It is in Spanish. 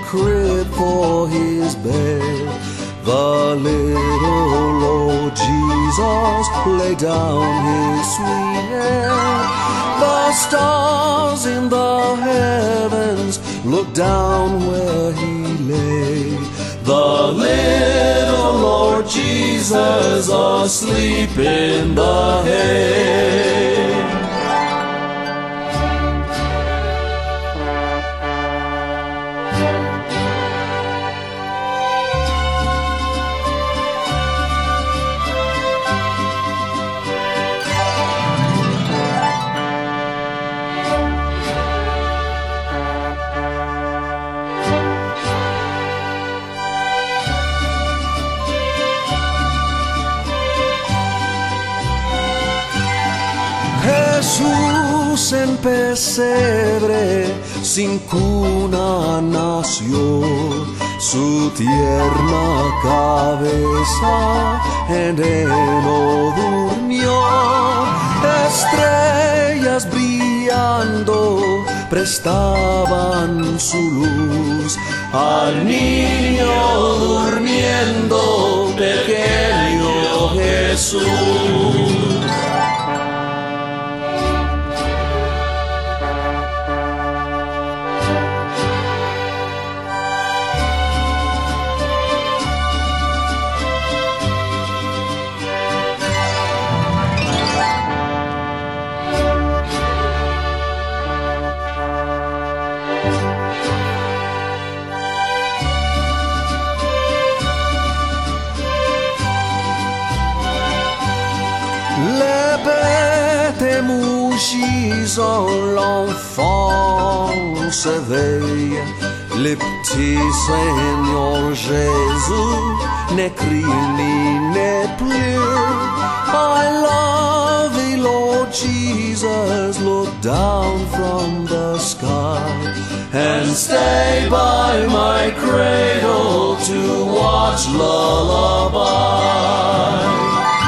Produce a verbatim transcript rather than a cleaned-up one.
crib for his bed. The little Lord Jesus lay down his sweet head. The stars in the heavens looked down where he lay. The little Lord Jesus asleep in the hay. Jesús en pesebre sin cuna nació, su tierna cabeza en heno durmió. Estrellas brillando prestaban su luz al niño durmiendo, pequeño Jesús. Les bêtes mugissant, l'enfant s'éveille. Les petits Seigneur Jésus ne crie ni n'est plus. I love thee, Lord Jesus, look down from the sky and stay by my cradle to watch lullaby.